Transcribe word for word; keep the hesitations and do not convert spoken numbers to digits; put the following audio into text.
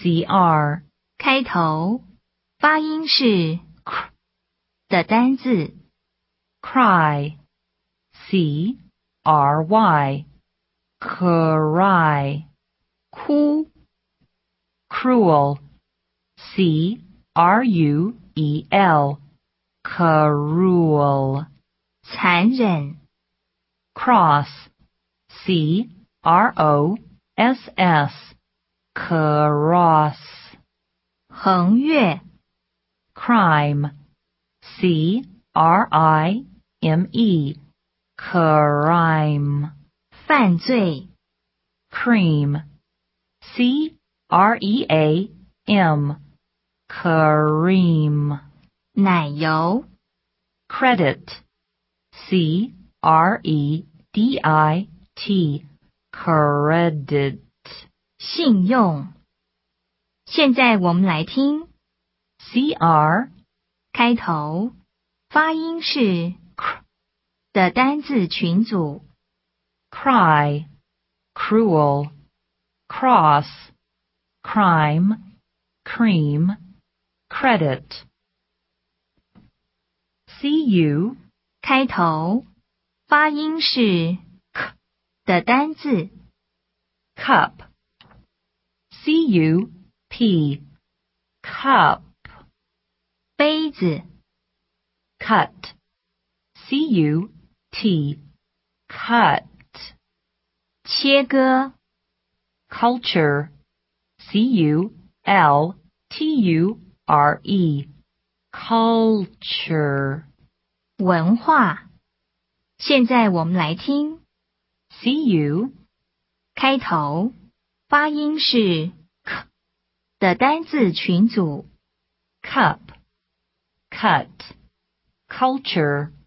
cr 开头发音是 cr 的单字 cry c r y cry 哭 cruel c r u e l cruel 残忍 cross c r o s s cross 横越 crime c r i m e crime 犯罪 cream c r e a m cream 奶油 credit c r e d i t credit 信用。现在我们来听 cr 开头发音是 cr 的单字群组 cry cruel cross crime cream credit cu 开头发音是 k 的单字 cup c u p cup 杯子 cut c u t cut 切割 culture c u l t u r e culture 文化。现在我们来听 cu 开头发音是 k 的单字群组 cup cut culture